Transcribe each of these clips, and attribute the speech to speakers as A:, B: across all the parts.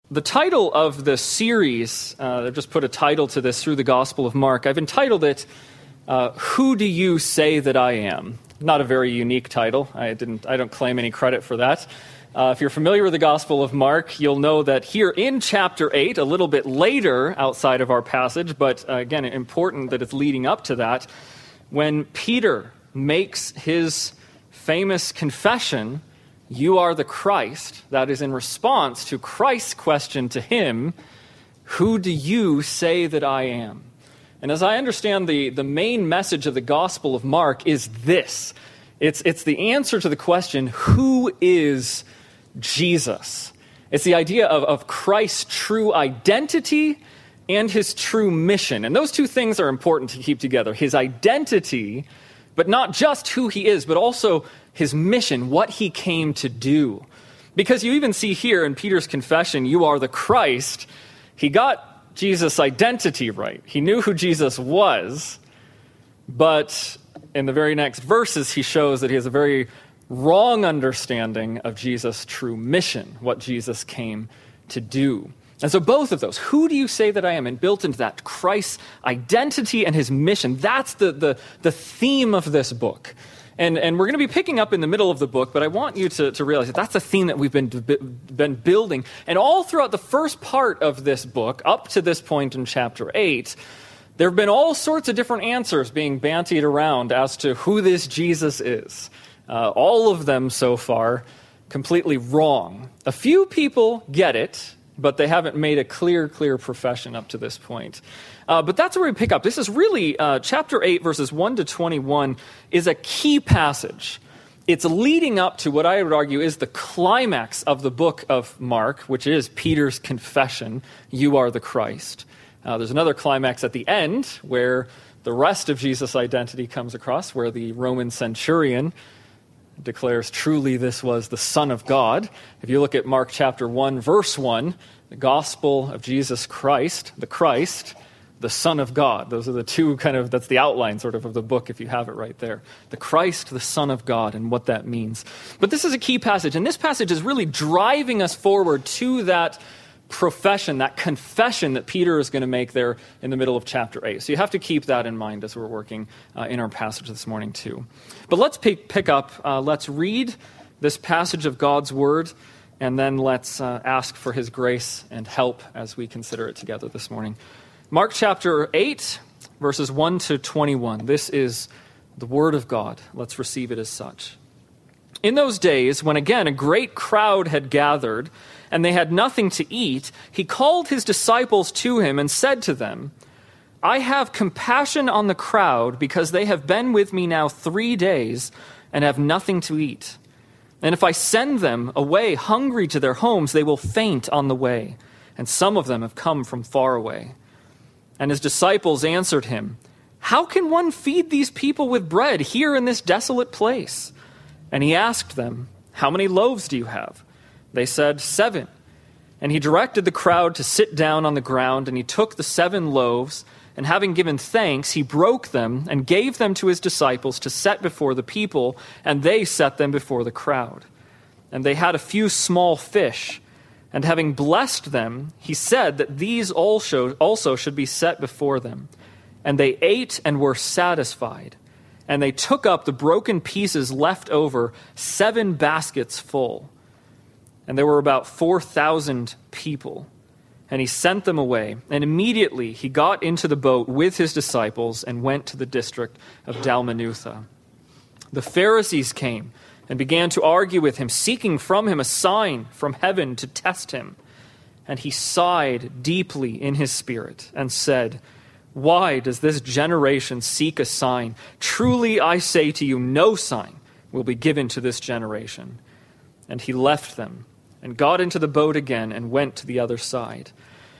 A: The title of the series, I've just put a title to this through the Gospel of Mark. I've entitled it, Who Do You Say That I Am? Not a very unique title. I don't claim any credit for that. If you're familiar with the Gospel of Mark, you'll know that here in chapter 8, a little bit later outside of our passage, but again, important that it's leading up to that, when Peter makes his famous confession, "You are the Christ," that is in response to Christ's question to him, "Who do you say that I am?" And as I understand, the main message of the Gospel of Mark is this. It's the answer to the question, who is Jesus? It's the idea of Christ's true identity and his true mission. And those two things are important to keep together. His identity, but not just who he is, but also his mission, what he came to do. Because you even see here in Peter's confession, "You are the Christ," he got Jesus' identity right. He knew who Jesus was, but in the very next verses, he shows that he has a very wrong understanding of Jesus' true mission, what Jesus came to do. And so both of those, who do you say that I am? And built into that, Christ's identity and his mission, that's the theme of this book. And we're going to be picking up in the middle of the book, but I want you to realize that that's a theme that we've been building. And all throughout the first part of this book, up to this point in chapter 8, there have been all sorts of different answers being bandied around as to who this Jesus is. All of them so far completely wrong. A few people get it, but they haven't made a clear profession up to this point. But that's where we pick up. This is really, chapter 8, verses 1 to 21, is a key passage. It's leading up to what I would argue is the climax of the book of Mark, which is Peter's confession, "You are the Christ." There's another climax at the end where the rest of Jesus' identity comes across, where the Roman centurion declares truly this was the Son of God. If you look at Mark chapter 1, verse 1, the gospel of Jesus Christ, the Son of God. Those are the two that's the outline sort of the book if you have it right there. The Christ, the Son of God, and what that means. But this is a key passage, and this passage is really driving us forward to that profession, that confession that Peter is going to make there in the middle of chapter 8. So you have to keep that in mind as we're working in our passage this morning too. But let's pick up, let's read this passage of God's Word, and then let's ask for his grace and help as we consider it together this morning. Mark chapter 8, verses 1 to 21. This is the Word of God. Let's receive it as such. In those days, when again a great crowd had gathered, and they had nothing to eat, he called his disciples to him and said to them, "I have compassion on the crowd, because they have been with me now 3 days and have nothing to eat. And if I send them away hungry to their homes, they will faint on the way, and some of them have come from far away." And his disciples answered him, "How can one feed these people with bread here in this desolate place?" And he asked them, "How many loaves do you have?" They said, 7. And he directed the crowd to sit down on the ground, and he took the 7 loaves, and having given thanks, he broke them and gave them to his disciples to set before the people, and they set them before the crowd. And they had a few small fish, and having blessed them, he said that these also should be set before them. And they ate and were satisfied. And they took up the broken pieces left over, 7 baskets full. And there were about 4,000 people. And he sent them away. And immediately he got into the boat with his disciples and went to the district of Dalmanutha. The Pharisees came and began to argue with him, seeking from him a sign from heaven to test him. And he sighed deeply in his spirit and said, "Why does this generation seek a sign? Truly I say to you, no sign will be given to this generation." And he left them and got into the boat again and went to the other side.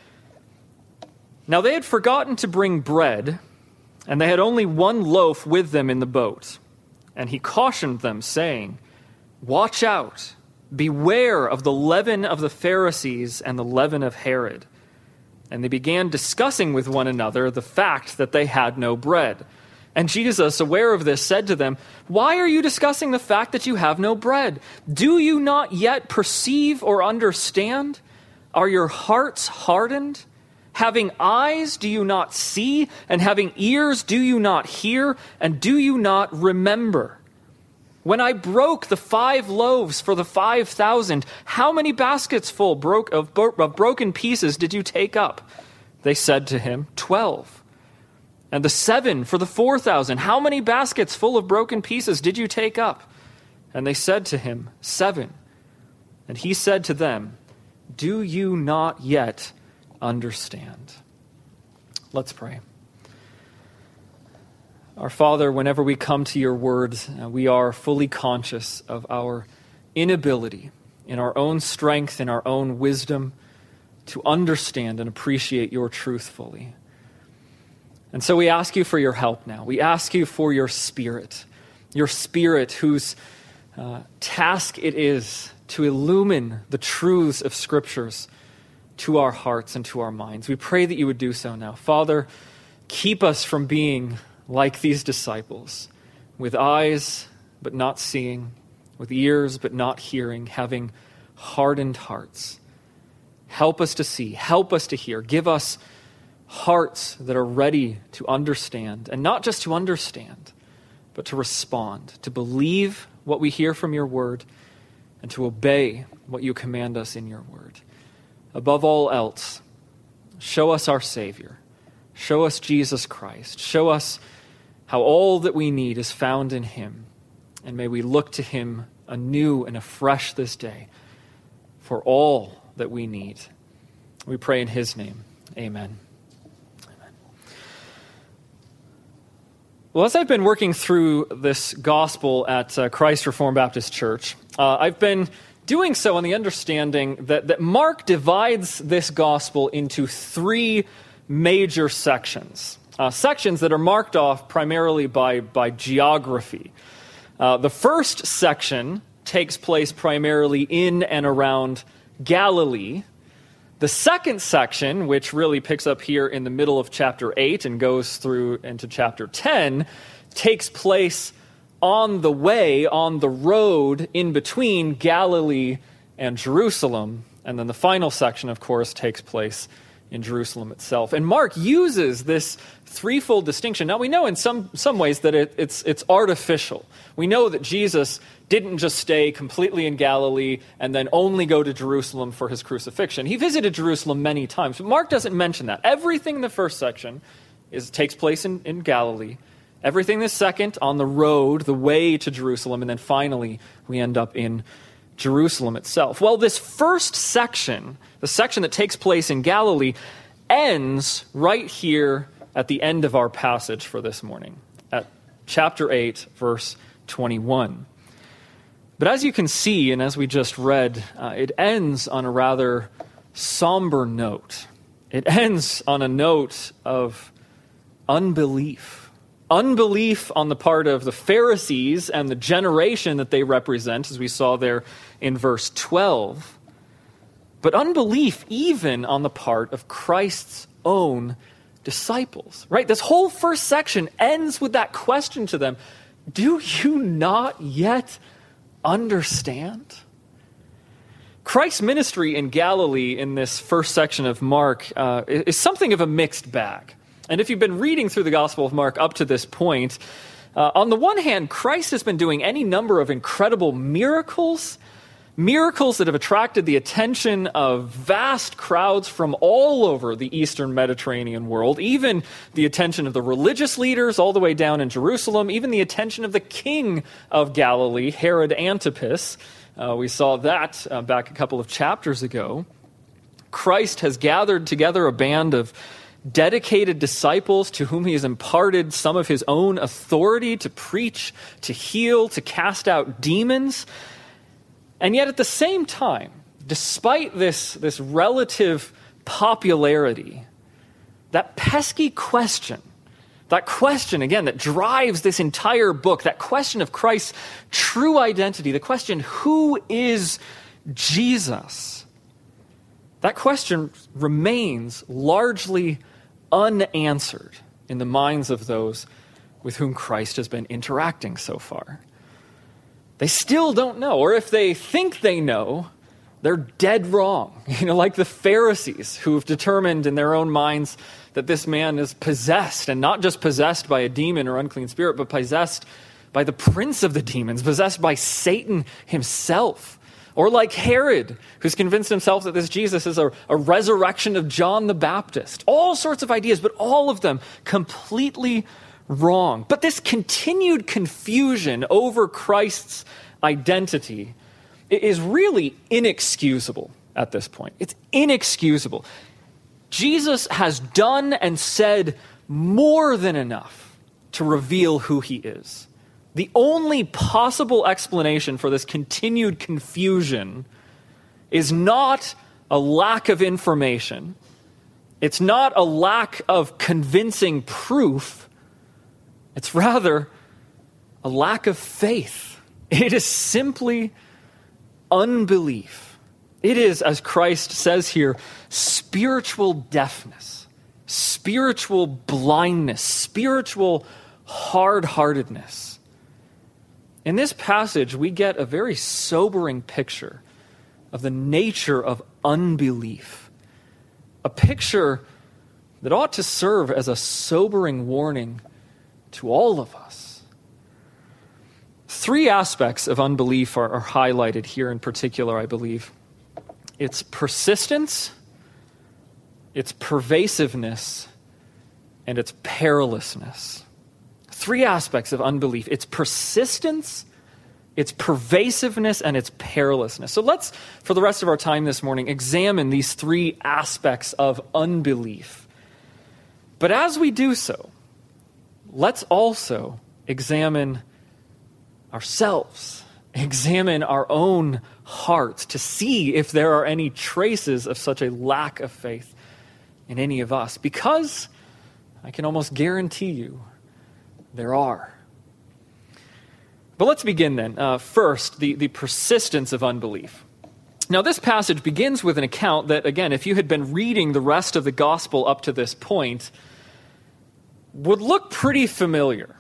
A: Now they had forgotten to bring bread, and they had only 1 loaf with them in the boat. And he cautioned them, saying, "Watch out, beware of the leaven of the Pharisees and the leaven of Herod." And they began discussing with one another the fact that they had no bread. And Jesus, aware of this, said to them, "Why are you discussing the fact that you have no bread? Do you not yet perceive or understand? Are your hearts hardened? Having eyes, do you not see? And having ears, do you not hear? And do you not remember? When I broke the 5 loaves for the 5,000, how many baskets full of broken pieces did you take up? They said to him, 12. And the 7 for the 4,000, how many baskets full of broken pieces did you take up? And they said to him, 7. And he said to them, do you not yet understand? Let's pray. Our Father, whenever we come to your word, we are fully conscious of our inability in our own strength, in our own wisdom, to understand and appreciate your truth fully. And so we ask you for your help now. We ask you for your Spirit whose task it is to illumine the truths of Scriptures to our hearts and to our minds. We pray that you would do so now. Father, keep us from being like these disciples, with eyes but not seeing, with ears but not hearing, having hardened hearts. Help us to see, help us to hear. Give us hearts that are ready to understand, and not just to understand, but to respond, to believe what we hear from your word, and to obey what you command us in your word. Above all else, show us our Savior. Show us Jesus Christ. Show us how all that we need is found in him. And may we look to him anew and afresh this day for all that we need. We pray in his name. Amen. Amen. Well, as I've been working through this gospel at Christ Reformed Baptist Church, I've been doing so on the understanding that Mark divides this gospel into 3 major sections. Sections that are marked off primarily by geography. The first section takes place primarily in and around Galilee. The second section, which really picks up here in the middle of chapter 8 and goes through into chapter 10, takes place on the way, on the road in between Galilee and Jerusalem. And then the final section, of course, takes place in Jerusalem itself. And Mark uses this threefold distinction. Now, we know in some ways that it's artificial. We know that Jesus didn't just stay completely in Galilee and then only go to Jerusalem for his crucifixion. He visited Jerusalem many times, but Mark doesn't mention that. Everything in the first section takes place in Galilee. Everything in the second, on the road, the way to Jerusalem, and then finally we end up in Jerusalem itself. Well, this first section, the section that takes place in Galilee, ends right here at the end of our passage for this morning, at chapter 8, verse 21. But as you can see, and as we just read, it ends on a rather somber note. It ends on a note of unbelief. Unbelief on the part of the Pharisees and the generation that they represent, as we saw there in verse 12. But unbelief even on the part of Christ's own disciples, right? This whole first section ends with that question to them: do you not yet understand? Christ's ministry in Galilee in this first section of Mark is something of a mixed bag. And if you've been reading through the Gospel of Mark up to this point, on the one hand, Christ has been doing any number of incredible miracles that have attracted the attention of vast crowds from all over the Eastern Mediterranean world, even the attention of the religious leaders all the way down in Jerusalem, even the attention of the king of Galilee, Herod Antipas. We saw that back a couple of chapters ago. Christ has gathered together a band of dedicated disciples to whom he has imparted some of his own authority to preach, to heal, to cast out demons. And yet at the same time, despite this relative popularity, that pesky question, again, that drives this entire book, that question of Christ's true identity, the question, who is Jesus? That question remains largely unanswered in the minds of those with whom Christ has been interacting so far. They still don't know, or if they think they know, They're dead wrong. Like the Pharisees who've determined in their own minds that this man is possessed, and not just possessed by a demon or unclean spirit, but possessed by the prince of the demons, possessed by Satan himself. Or like Herod, who's convinced himself that this Jesus is a resurrection of John the Baptist. All sorts of ideas, but all of them completely wrong. But this continued confusion over Christ's identity is really inexcusable at this point. It's inexcusable. Jesus has done and said more than enough to reveal who he is. The only possible explanation for this continued confusion is not a lack of information. It's not a lack of convincing proof. It's rather a lack of faith. It is simply unbelief. It is, as Christ says here, spiritual deafness, spiritual blindness, spiritual hard-heartedness. In this passage, we get a very sobering picture of the nature of unbelief, a picture that ought to serve as a sobering warning to all of us. Three aspects of unbelief are highlighted here in particular, I believe. It's persistence, its pervasiveness, and its perilousness. Three aspects of unbelief. Its persistence, its pervasiveness, and its perilousness. So let's, for the rest of our time this morning, examine these three aspects of unbelief. But as we do so, let's also examine ourselves, examine our own hearts to see if there are any traces of such a lack of faith in any of us. Because I can almost guarantee you there are. But let's begin then. First, the persistence of unbelief. Now, this passage begins with an account that, again, if you had been reading the rest of the gospel up to this point, would look pretty familiar.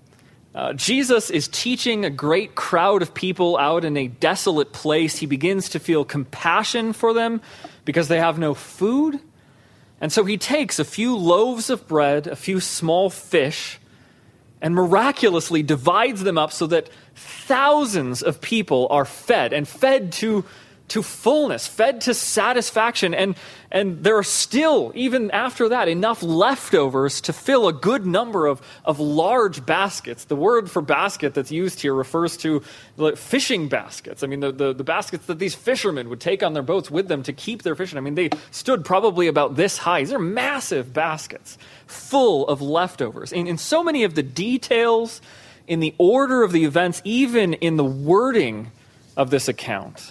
A: Jesus is teaching a great crowd of people out in a desolate place. He begins to feel compassion for them because they have no food. And so he takes a few loaves of bread, a few small fish, and miraculously divides them up so that thousands of people are fed, and fed to fullness, fed to satisfaction. And there are still, even after that, enough leftovers to fill a good number of large baskets. The word for basket that's used here refers to fishing baskets. I mean, the baskets that these fishermen would take on their boats with them to keep their fishing. I mean, they stood probably about this high. These are massive baskets full of leftovers. In so many of the details, in the order of the events, even in the wording of this account,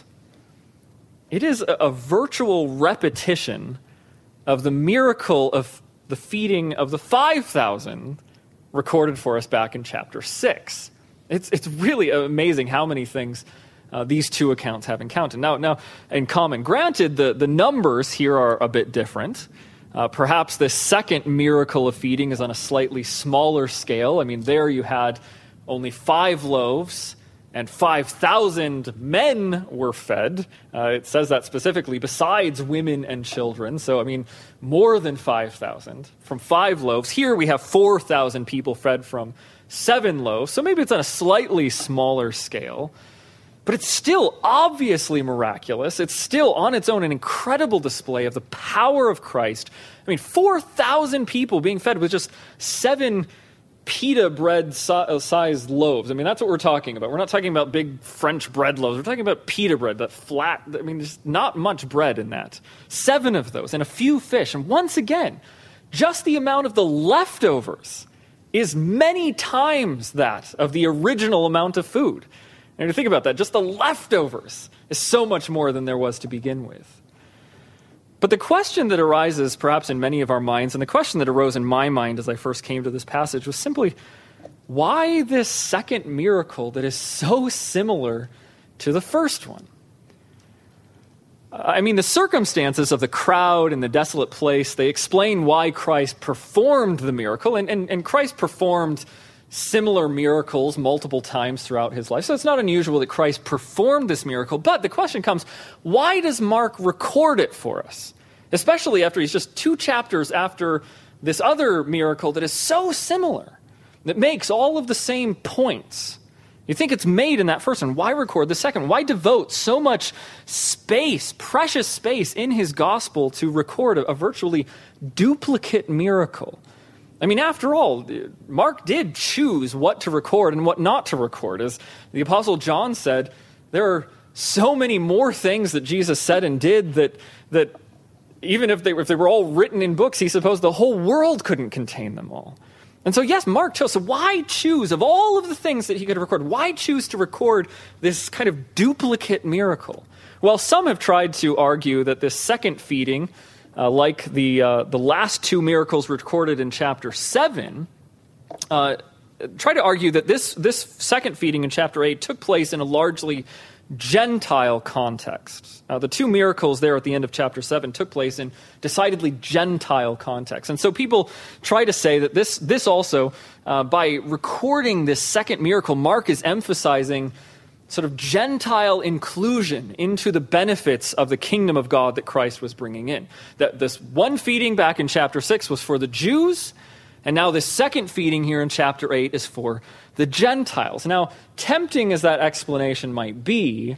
A: it is a virtual repetition of the miracle of the feeding of the 5,000 recorded for us back in chapter 6. It's really amazing how many things these two accounts have in common. Now, in common. Granted, the numbers here are a bit different. Perhaps the second miracle of feeding is on a slightly smaller scale. I mean, there you had only 5 loaves, and 5,000 men were fed. It says that specifically, besides women and children. So, I mean, more than 5,000 from 5 loaves. Here we have 4,000 people fed from 7 loaves. So maybe it's on a slightly smaller scale. But it's still obviously miraculous. It's still on its own an incredible display of the power of Christ. I mean, 4,000 people being fed with just 7 pita bread sized loaves. I mean, that's what we're talking about. We're not talking about big French bread loaves. We're talking about pita bread, that flat, I mean, there's not much bread in that. 7 of those and a few fish. And once again, just the amount of the leftovers is many times that of the original amount of food. And to think about that, just the leftovers is so much more than there was to begin with. But the question that arises perhaps in many of our minds, and the question that arose in my mind as I first came to this passage, was simply, why this second miracle that is so similar to the first one? I mean, the circumstances of the crowd and the desolate place, they explain why Christ performed the miracle, and Christ performed similar miracles multiple times throughout his life. So it's not unusual that Christ performed this miracle. But the question comes, why does Mark record it for us? Especially after he's just 2 chapters after this other miracle that is so similar, that makes all of the same points. You think it's made in that first one. Why record the second? Why devote so much space, precious space in his gospel to record a virtually duplicate miracle? I mean, after all, Mark did choose what to record and what not to record. As the Apostle John said, there are so many more things that Jesus said and did that even if they were all written in books, he supposed the whole world couldn't contain them all. And so, yes, Mark chose. So why choose, of all of the things that he could record, why choose to record this kind of duplicate miracle? Well, some have tried to argue that this second feeding, like the last 2 miracles recorded in chapter 7, try to argue that this second feeding in chapter 8 took place in a largely Gentile context. The 2 miracles there at the end of chapter 7 took place in decidedly Gentile context. And so people try to say that this also, by recording this second miracle, Mark is emphasizing sort of Gentile inclusion into the benefits of the kingdom of God that Christ was bringing in. That this one feeding back in chapter 6 was for the Jews, and now this second feeding here in chapter 8 is for the Gentiles. Now, tempting as that explanation might be,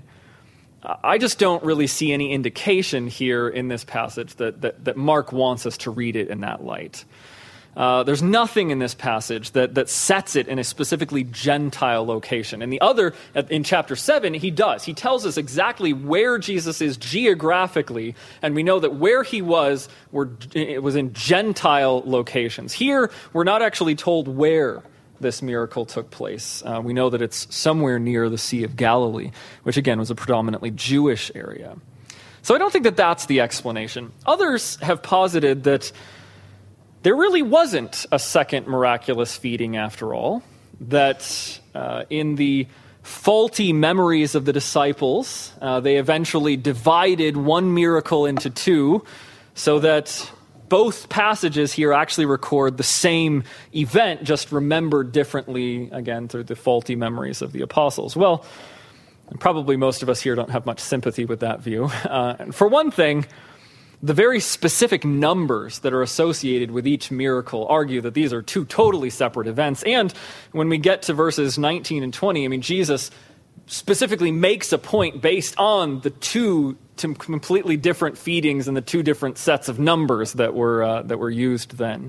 A: I just don't really see any indication here in this passage that Mark wants us to read it in that light. There's nothing in this passage that sets it in a specifically Gentile location. And the other, in chapter 7, he does. He tells us exactly where Jesus is geographically, and we know that where he was, it was in Gentile locations. Here, we're not actually told where this miracle took place. We know that it's somewhere near the Sea of Galilee, which again was a predominantly Jewish area. So I don't think that that's the explanation. Others have posited that there really wasn't a second miraculous feeding after all, that in the faulty memories of the disciples, they eventually divided one miracle into 2 so that both passages here actually record the same event, just remembered differently, again, through the faulty memories of the apostles. Well, probably most of us here don't have much sympathy with that view. And for one thing, the very specific numbers that are associated with each miracle argue that these are 2 totally separate events. And when we get to verses 19 and 20, I mean, Jesus specifically makes a point based on the 2 completely different feedings and the 2 different sets of numbers that were used then.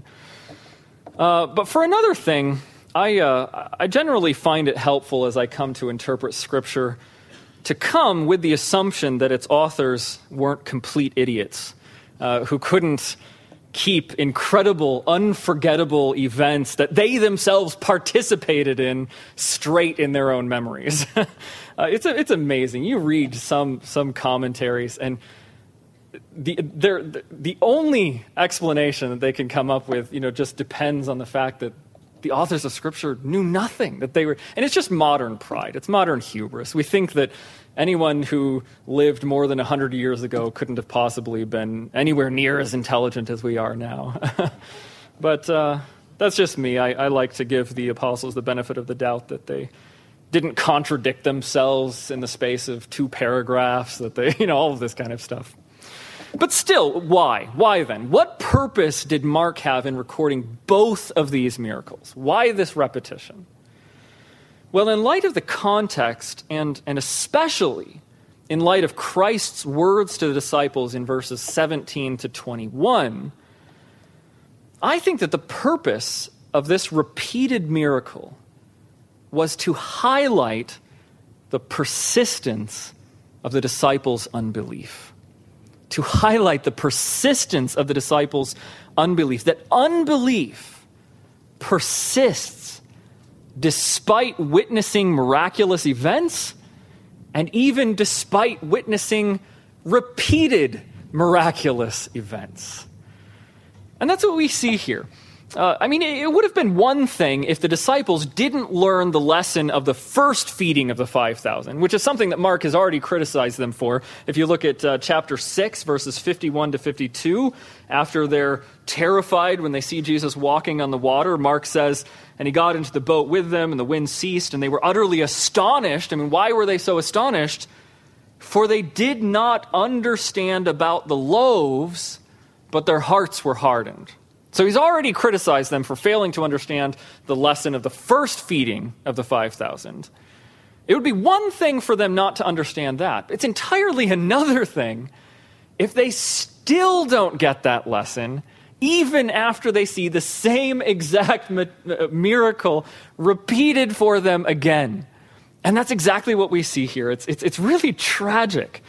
A: But for another thing, I generally find it helpful as I come to interpret Scripture to come with the assumption that its authors weren't complete idiots who couldn't keep incredible, unforgettable events that they themselves participated in straight in their own memories. It's amazing. You read some commentaries, and the only explanation that they can come up with, just depends on the fact that the authors of Scripture knew nothing, and it's just modern pride. It's modern hubris. We think that anyone who lived more than 100 years ago couldn't have possibly been anywhere near as intelligent as we are now. But that's just me. I like to give the apostles the benefit of the doubt that they didn't contradict themselves in the space of 2 paragraphs, that they, all of this kind of stuff. But still, why? Why then? What purpose did Mark have in recording both of these miracles? Why this repetition? Well, in light of the context, and especially in light of Christ's words to the disciples in verses 17 to 21, I think that the purpose of this repeated miracle was to highlight the persistence of the disciples' unbelief. To highlight the persistence of the disciples' unbelief. That unbelief persists despite witnessing miraculous events, and even despite witnessing repeated miraculous events. And that's what we see here. It would have been one thing if the disciples didn't learn the lesson of the first feeding of the 5,000, which is something that Mark has already criticized them for. If you look at chapter 6, verses 51 to 52, after they're terrified when they see Jesus walking on the water, Mark says, and he got into the boat with them, and the wind ceased, and they were utterly astonished. Why were they so astonished? For they did not understand about the loaves, but their hearts were hardened. So he's already criticized them for failing to understand the lesson of the first feeding of the 5,000. It would be one thing for them not to understand that. It's entirely another thing if they still don't get that lesson, even after they see the same exact miracle repeated for them again. And that's exactly what we see here. It's really tragic.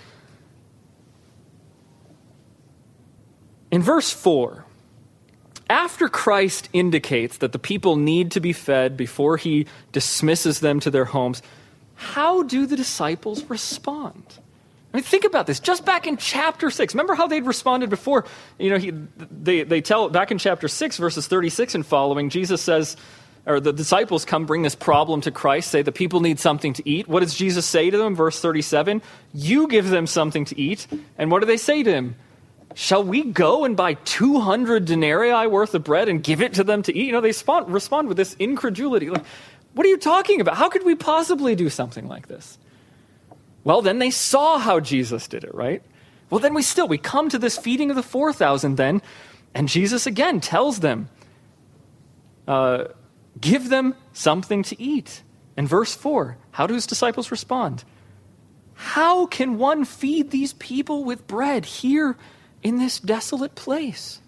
A: In verse 4, after Christ indicates that the people need to be fed before he dismisses them to their homes, how do the disciples respond? Think about this. Just back in chapter 6, remember how they'd responded before? They tell back in chapter 6, verses 36 and following, Jesus says, or the disciples come bring this problem to Christ, say the people need something to eat. What does Jesus say to them? Verse 37, you give them something to eat. And what do they say to him? Shall we go and buy 200 denarii worth of bread and give it to them to eat? They respond with this incredulity. Like, what are you talking about? How could we possibly do something like this? Well, then they saw how Jesus did it, right? Well, then we come to this feeding of the 4,000 then, and Jesus again tells them, give them something to eat. In verse 4, how do his disciples respond? How can one feed these people with bread here in this desolate place?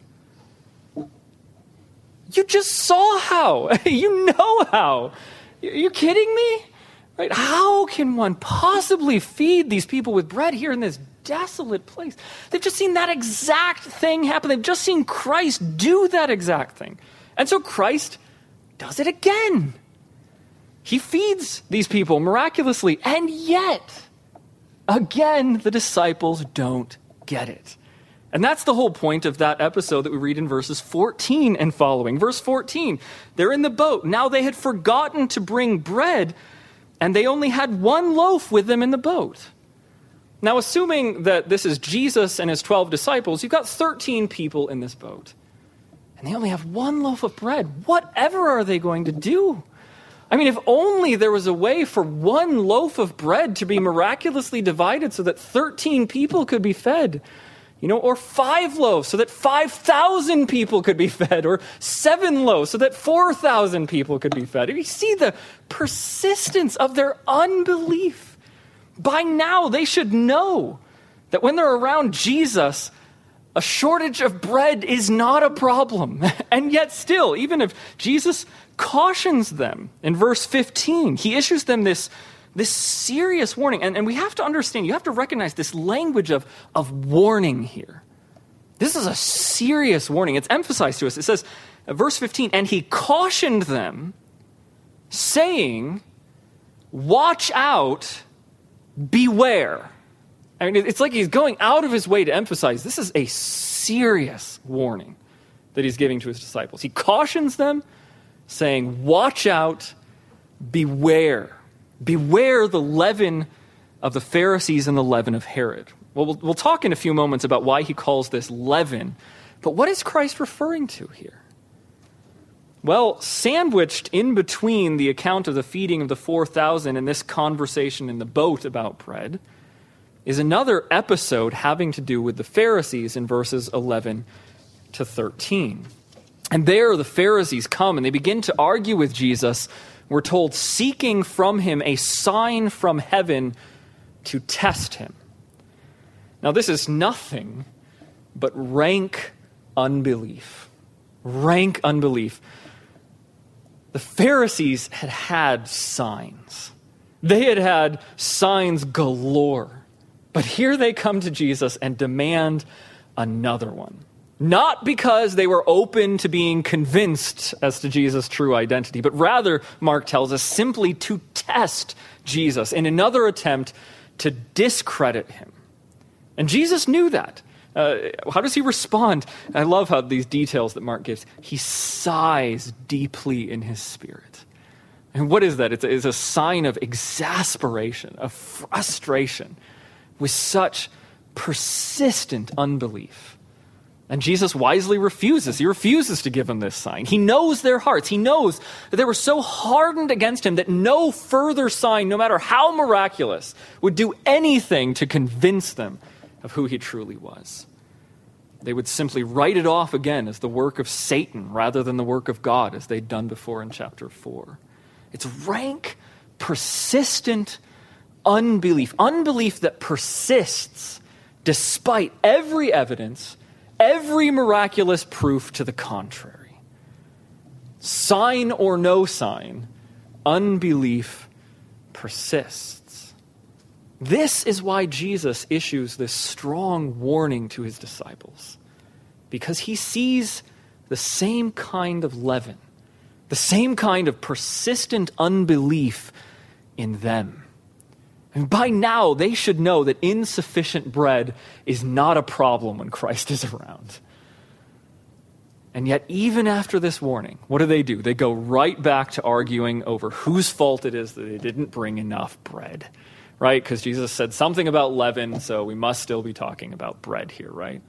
A: You just saw how. You know how. Are you kidding me? Right? How can one possibly feed these people with bread here in this desolate place? They've just seen that exact thing happen. They've just seen Christ do that exact thing. And so Christ does it again. He feeds these people miraculously, and yet, again, the disciples don't get it. And that's the whole point of that episode that we read in verses 14 and following. Verse 14, they're in the boat. Now they had forgotten to bring bread, and they only had one loaf with them in the boat. Now, assuming that this is Jesus and his 12 disciples, you've got 13 people in this boat. And they only have one loaf of bread. Whatever are they going to do? If only there was a way for one loaf of bread to be miraculously divided so that 13 people could be fed. Or 5 loaves so that 5,000 people could be fed, or 7 loaves so that 4,000 people could be fed. You see the persistence of their unbelief. By now, they should know that when they're around Jesus, a shortage of bread is not a problem. And yet still, even if Jesus cautions them in verse 15, he issues them this serious warning. And we have to understand, you have to recognize this language of warning here. This is a serious warning. It's emphasized to us. It says, verse 15, and he cautioned them, saying, watch out, beware. It's like he's going out of his way to emphasize this is a serious warning that he's giving to his disciples. He cautions them, saying, watch out, beware. Beware the leaven of the Pharisees and the leaven of Herod. Well, we'll talk in a few moments about why he calls this leaven. But what is Christ referring to here? Well, sandwiched in between the account of the feeding of the 4,000 and this conversation in the boat about bread is another episode having to do with the Pharisees in verses 11 to 13. And there the Pharisees come and they begin to argue with Jesus, we're told, seeking from him a sign from heaven to test him. Now, this is nothing but rank unbelief. Rank unbelief. The Pharisees had signs. They had signs galore. But here they come to Jesus and demand another one. Not because they were open to being convinced as to Jesus' true identity, but rather, Mark tells us, simply to test Jesus in another attempt to discredit him. And Jesus knew that. How does he respond? I love how these details that Mark gives. He sighs deeply in his spirit. And what is that? It's a sign of exasperation, of frustration with such persistent unbelief. And Jesus wisely refuses. He refuses to give them this sign. He knows their hearts. He knows that they were so hardened against him that no further sign, no matter how miraculous, would do anything to convince them of who he truly was. They would simply write it off again as the work of Satan rather than the work of God, as they'd done before in chapter 4. It's rank, persistent unbelief. Unbelief that persists despite every evidence, every miraculous proof to the contrary. Sign or no sign, unbelief persists. This is why Jesus issues this strong warning to his disciples, because he sees the same kind of leaven, the same kind of persistent unbelief in them. And by now, they should know that insufficient bread is not a problem when Christ is around. And yet, even after this warning, what do? They go right back to arguing over whose fault it is that they didn't bring enough bread, right? Because Jesus said something about leaven, so we must still be talking about bread here, right?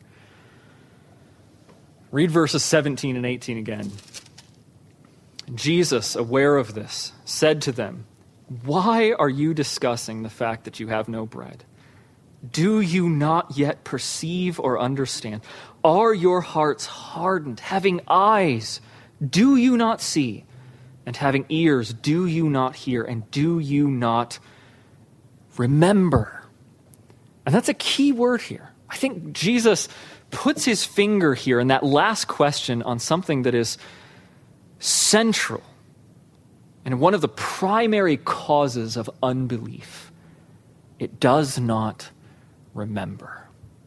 A: Read verses 17 and 18 again. Jesus, aware of this, said to them, "Why are you discussing the fact that you have no bread? Do you not yet perceive or understand? Are your hearts hardened? Having eyes, do you not see? And having ears, do you not hear? And do you not remember?" And that's a key word here. I think Jesus puts his finger here in that last question on something that is central and one of the primary causes of unbelief. It does not remember.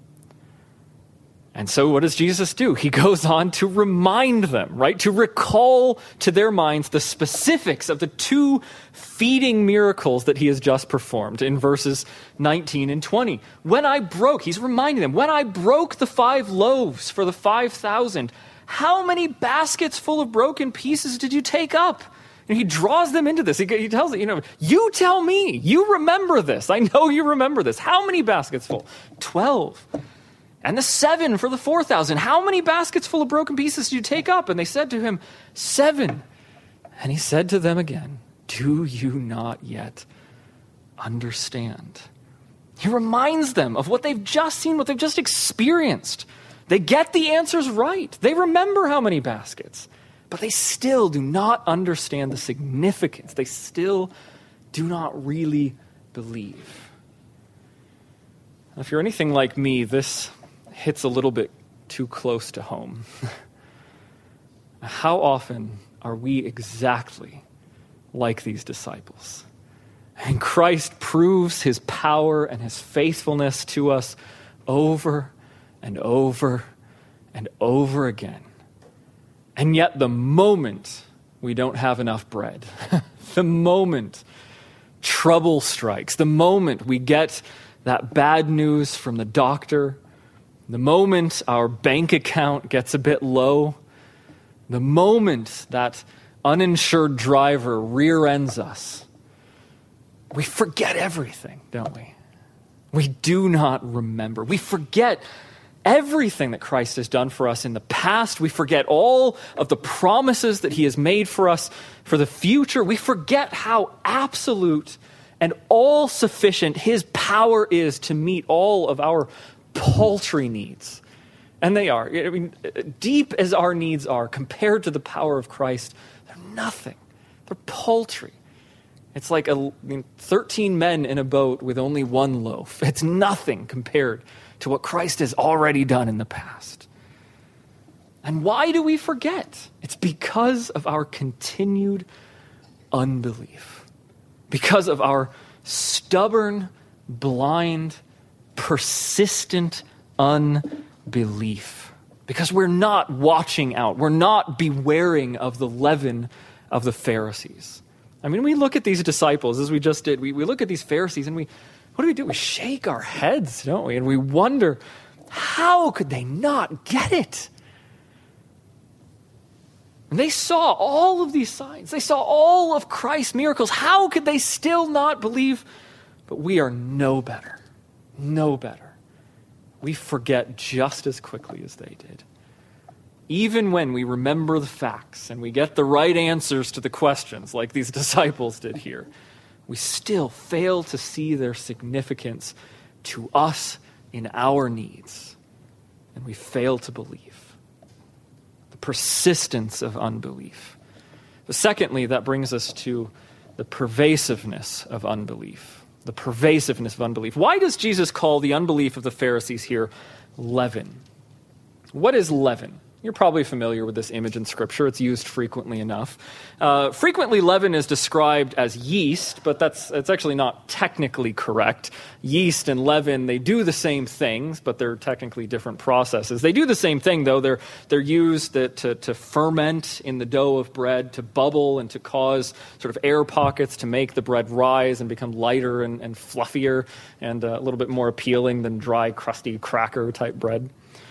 A: And so what does Jesus do? He goes on to remind them, right? To recall to their minds the specifics of the 2 feeding miracles that he has just performed in verses 19 and 20. He's reminding them, when I broke the 5 loaves for the 5,000, how many baskets full of broken pieces did you take up? And he draws them into this. He tells them, you tell me. You remember this. I know you remember this. How many baskets full? 12. And the 7 for the 4,000. How many baskets full of broken pieces did you take up? And they said to him, 7. And he said to them again, do you not yet understand? He reminds them of what they've just seen, what they've just experienced. They get the answers right. They remember how many baskets. But they still do not understand the significance. They still do not really believe. If you're anything like me, this hits a little bit too close to home. How often are we exactly like these disciples? And Christ proves his power and his faithfulness to us over and over and over again. And yet the moment we don't have enough bread, the moment trouble strikes, the moment we get that bad news from the doctor, the moment our bank account gets a bit low, the moment that uninsured driver rear-ends us, we forget everything, don't we? We do not remember. We forget everything that Christ has done for us in the past. We forget all of the promises that he has made for us for the future. We forget how absolute and all-sufficient his power is to meet all of our paltry needs. And they are. I mean, deep as our needs are, compared to the power of Christ, they're nothing. They're paltry. It's like 13 men in a boat with only 1 loaf. It's nothing compared to what Christ has already done in the past. And why do we forget? It's because of our continued unbelief. Because of our stubborn, blind, persistent unbelief. Because we're not watching out. We're not bewaring of the leaven of the Pharisees. I mean, we look at these disciples, as we just did. We look at these Pharisees and what do? We shake our heads, don't we? And we wonder, How could they not get it? And they saw all of these signs. They saw all of Christ's miracles. How could they still not believe? But we are no better. No better. We forget just as quickly as they did. Even when we remember the facts and we get the right answers to the questions, like these disciples did here, we still fail to see their significance to us in our needs. And we fail to believe. The persistence of unbelief. But secondly, that brings us to the pervasiveness of unbelief. The pervasiveness of unbelief. Why does Jesus call the unbelief of the Pharisees here leaven? What is leaven? You're probably familiar with this image in Scripture. It's used frequently enough. Frequently, leaven is described as yeast, but it's actually not technically correct. Yeast and leaven, they do the same things, but they're technically different processes. They do the same thing, though. They're used to ferment in the dough of bread, to bubble and to cause sort of air pockets to make the bread rise and become lighter and fluffier and a little bit more appealing than dry, crusty cracker-type bread.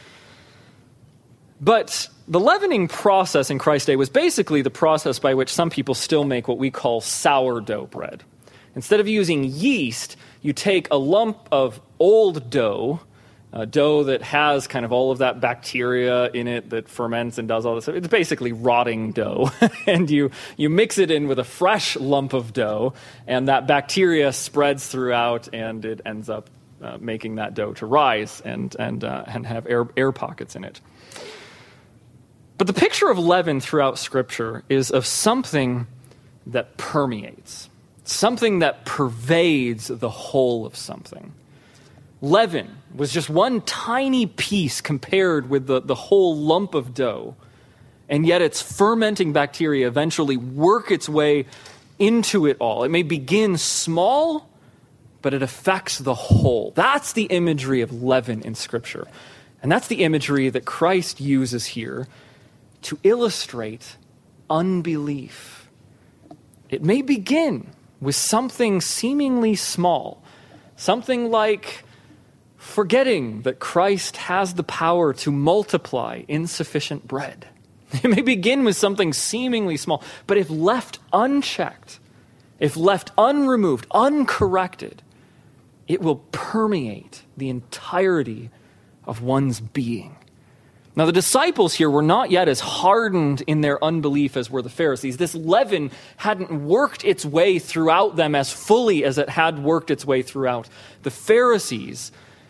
A: But the leavening process in Christ's day was basically the process by which some people still make what we call sourdough bread. Instead of using yeast, you take a lump of old dough, dough that has kind of all of that bacteria in it that ferments and does all this. It's basically rotting dough. And you mix it in with a fresh lump of dough, and that bacteria spreads throughout, and it ends up making that dough to rise and have air pockets in it. But the picture of leaven throughout Scripture is of something that permeates, something that pervades the whole of something. Leaven was just one tiny piece compared with the whole lump of dough, and yet its fermenting bacteria eventually work its way into it all. It may begin small, but it affects the whole. That's the imagery of leaven in Scripture. And that's the imagery that Christ uses here to illustrate unbelief. It may begin with something seemingly small, something like forgetting that Christ has the power to multiply insufficient bread. It may begin with something seemingly small, but if left unchecked, if left unremoved, uncorrected, it will permeate the entirety of one's being. Now, the disciples here were not yet as hardened in their unbelief as were the Pharisees. This leaven hadn't worked its way throughout them as fully as it had worked its way throughout the Pharisees.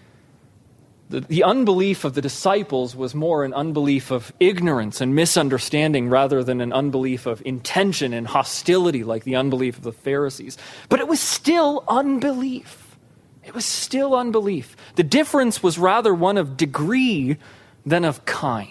A: The unbelief of the disciples was more an unbelief of ignorance and misunderstanding rather than an unbelief of intention and hostility like the unbelief of the Pharisees. But it was still unbelief. It was still unbelief. The difference was rather one of degree than of kind.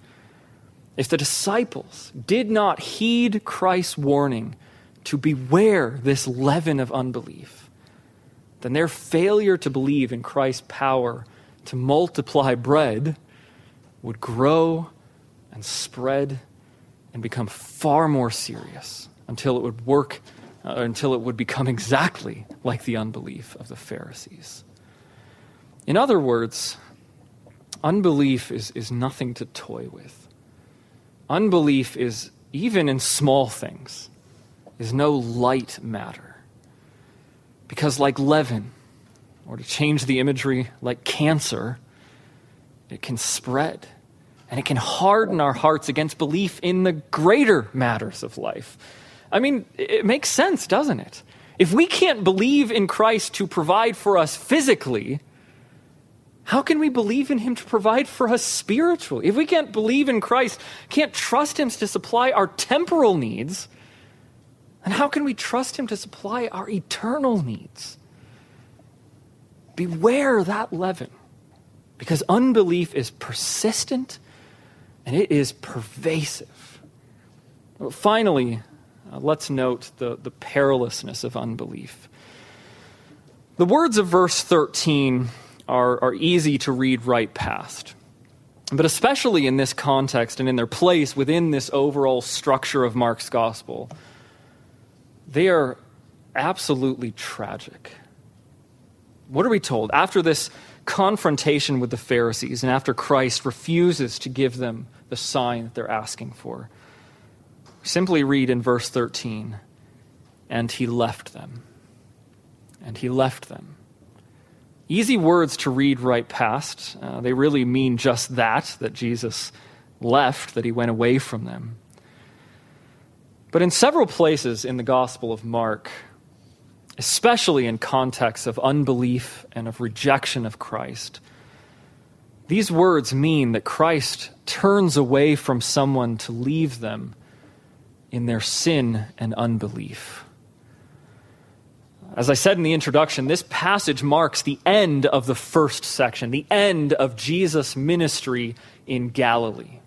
A: If the disciples did not heed Christ's warning to beware this leaven of unbelief, then their failure to believe in Christ's power to multiply bread would grow and spread and become far more serious until it would become exactly like the unbelief of the Pharisees. In other words, unbelief is nothing to toy with. Unbelief is, even in small things, is no light matter. Because like leaven, or to change the imagery, like cancer, it can spread. And it can harden our hearts against belief in the greater matters of life. I mean, it makes sense, doesn't it? If we can't believe in Christ to provide for us physically, how can we believe in him to provide for us spiritually? If we can't believe in Christ, can't trust him to supply our temporal needs, then how can we trust him to supply our eternal needs? Beware that leaven, because unbelief is persistent and it is pervasive. Finally, let's note the perilousness of unbelief. The words of verse 13 are easy to read right past. But especially in this context and in their place within this overall structure of Mark's gospel, they are absolutely tragic. What are we told? After this confrontation with the Pharisees and after Christ refuses to give them the sign that they're asking for. We simply read in verse 13, "And he left them." And he left them. Easy words to read right past. They really mean just that Jesus left, that he went away from them. But in several places in the Gospel of Mark, especially in contexts of unbelief and of rejection of Christ, these words mean that Christ turns away from someone to leave them in their sin and unbelief. As I said in the introduction, this passage marks the end of the first section, the end of Jesus' ministry in Galilee.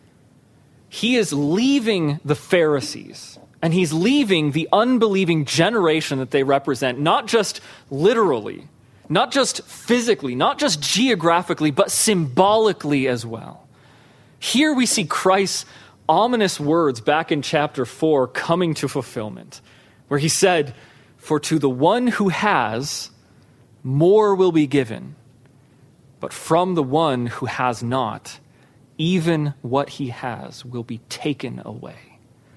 A: He is leaving the Pharisees, and he's leaving the unbelieving generation that they represent, not just literally, not just physically, not just geographically, but symbolically as well. Here we see Christ's ominous words back in chapter 4 coming to fulfillment, where he said, "For to the one who has, more will be given, but from the one who has not, even what he has will be taken away."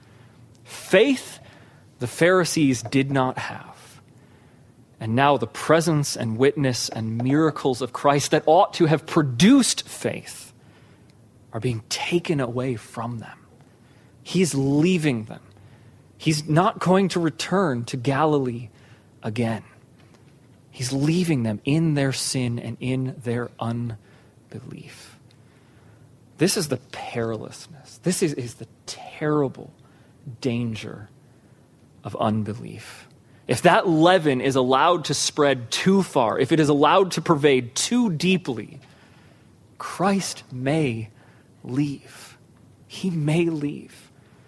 A: Faith the Pharisees did not have. And now the presence and witness and miracles of Christ that ought to have produced faith are being taken away from them. He's leaving them. He's not going to return to Galilee again. He's leaving them in their sin and in their unbelief. This is the perilousness. This is the terrible danger of unbelief. If that leaven is allowed to spread too far, if it is allowed to pervade too deeply, Christ may leave. He may leave.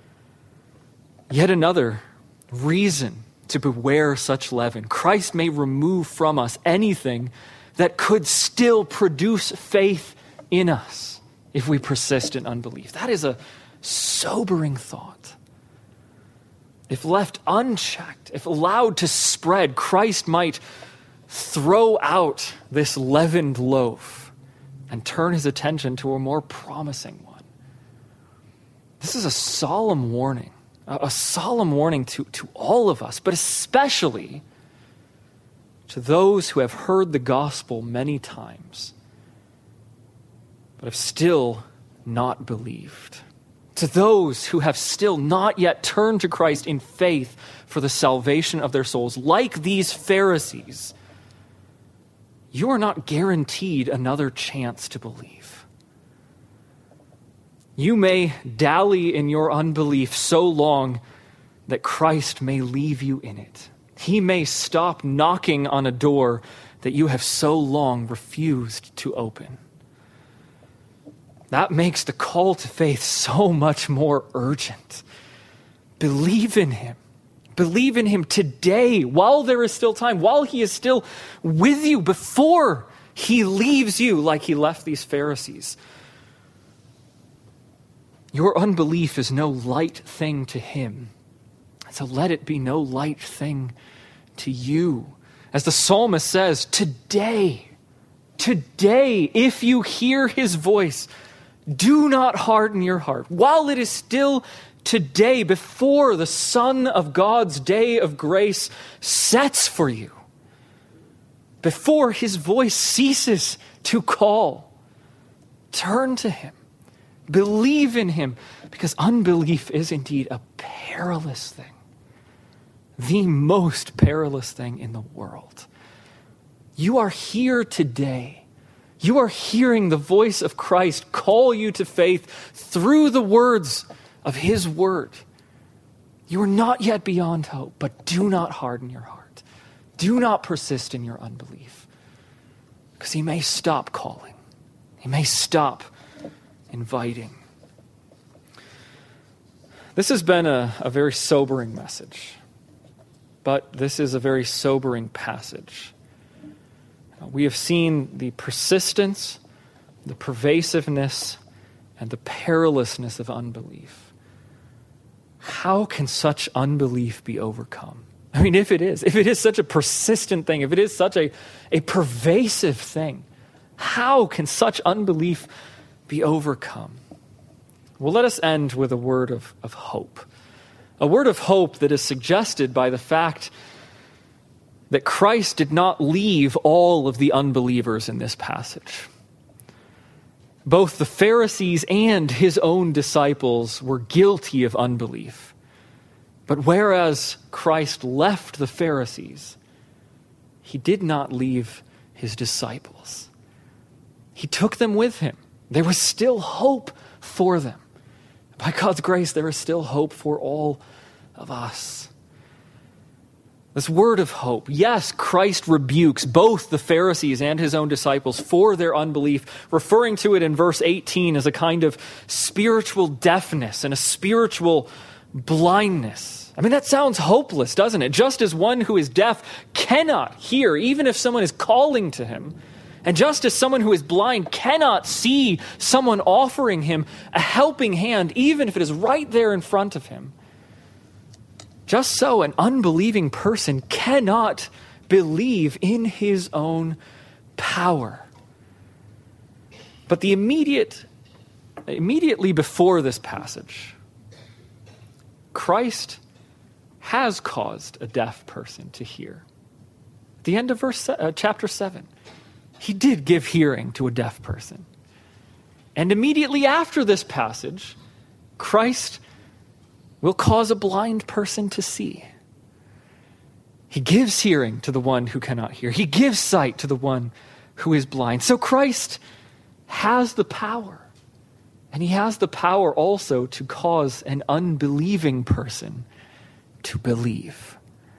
A: Yet another reason to beware such leaven. Christ may remove from us anything that could still produce faith in us if we persist in unbelief. That is a sobering thought. If left unchecked, if allowed to spread, Christ might throw out this leavened loaf and turn his attention to a more promising one. This is a solemn warning. A solemn warning to all of us, but especially to those who have heard the gospel many times, but have still not believed. To those who have still not yet turned to Christ in faith for the salvation of their souls, like these Pharisees, you are not guaranteed another chance to believe. You may dally in your unbelief so long that Christ may leave you in it. He may stop knocking on a door that you have so long refused to open. That makes the call to faith so much more urgent. Believe in him. Believe in him today, while there is still time, while he is still with you, before he leaves you like he left these Pharisees. Your unbelief is no light thing to him, so let it be no light thing to you. As the psalmist says, today, if you hear his voice, do not harden your heart. While it is still today, before the Son of God's day of grace sets for you, before his voice ceases to call, turn to him. Believe in him, because unbelief is indeed a perilous thing. The most perilous thing in the world. You are here today. You are hearing the voice of Christ call you to faith through the words of his word. You are not yet beyond hope, but do not harden your heart. Do not persist in your unbelief, because he may stop calling. He may stop inviting. This has been a very sobering message, but this is a very sobering passage. We have seen the persistence, the pervasiveness, and the perilousness of unbelief. How can such unbelief be overcome? If it is such a persistent thing, if it is such a pervasive thing, How can such unbelief be overcome? Well, let us end with a word of hope. A word of hope that is suggested by the fact that Christ did not leave all of the unbelievers in this passage. Both the Pharisees and his own disciples were guilty of unbelief. But whereas Christ left the Pharisees, he did not leave his disciples. He took them with him. There was still hope for them. By God's grace, there is still hope for all of us. This word of hope. Yes, Christ rebukes both the Pharisees and his own disciples for their unbelief, referring to it in verse 18 as a kind of spiritual deafness and a spiritual blindness. I mean, that sounds hopeless, doesn't it? Just as one who is deaf cannot hear, even if someone is calling to him, and just as someone who is blind cannot see someone offering him a helping hand, even if it is right there in front of him, just so an unbelieving person cannot believe in his own power. But immediately before this passage, Christ has caused a deaf person to hear. At the end of chapter 7, he did give hearing to a deaf person. And immediately after this passage, Christ will cause a blind person to see. He gives hearing to the one who cannot hear. He gives sight to the one who is blind. So Christ has the power. And he has the power also to cause an unbelieving person to believe.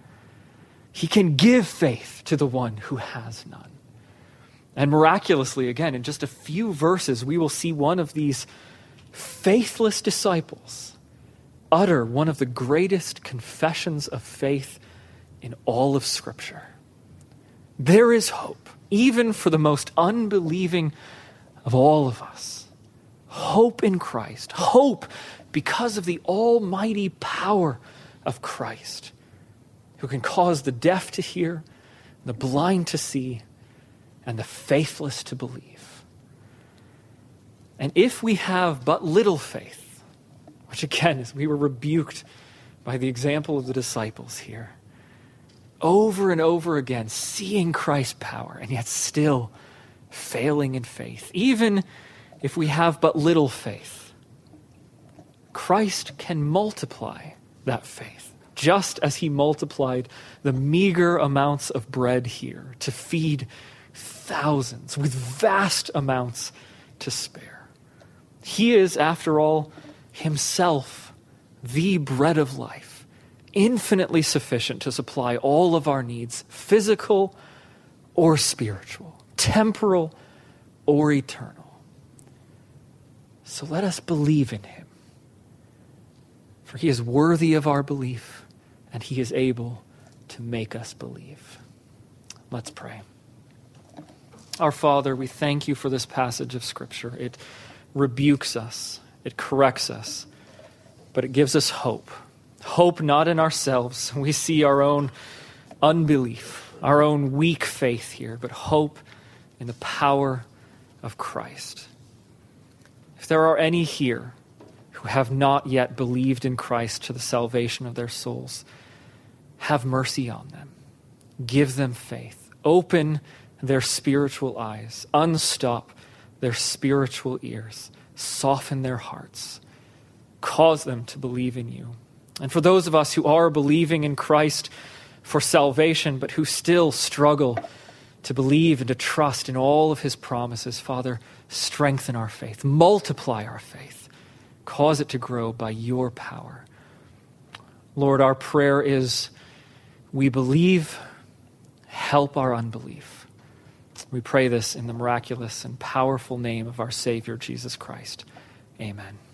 A: He can give faith to the one who has none. And miraculously, again, in just a few verses, we will see one of these faithless disciples utter one of the greatest confessions of faith in all of Scripture. There is hope, even for the most unbelieving of all of us. Hope in Christ. Hope because of the almighty power of Christ, who can cause the deaf to hear, the blind to see, and the faithless to believe. And if we have but little faith, which again, as we were rebuked by the example of the disciples here, over and over again, seeing Christ's power and yet still failing in faith. Even if we have but little faith, Christ can multiply that faith, just as he multiplied the meager amounts of bread here to feed thousands with vast amounts to spare. He is, after all, himself the bread of life, infinitely sufficient to supply all of our needs, physical or spiritual, temporal or eternal. So let us believe in him, for he is worthy of our belief, and he is able to make us believe. Let's pray. Our Father, we thank you for this passage of Scripture. It rebukes us, it corrects us, but it gives us hope. Hope not in ourselves. We see our own unbelief, our own weak faith here, but hope in the power of Christ. If there are any here who have not yet believed in Christ to the salvation of their souls, have mercy on them. Give them faith. Open their spiritual eyes. Unstop their spiritual ears. Soften their hearts. Cause them to believe in you. And for those of us who are believing in Christ for salvation, but who still struggle to believe and to trust in all of his promises, Father, strengthen our faith. Multiply our faith. Cause it to grow by your power. Lord, our prayer is, we believe, help our unbelief. We pray this in the miraculous and powerful name of our Savior, Jesus Christ. Amen.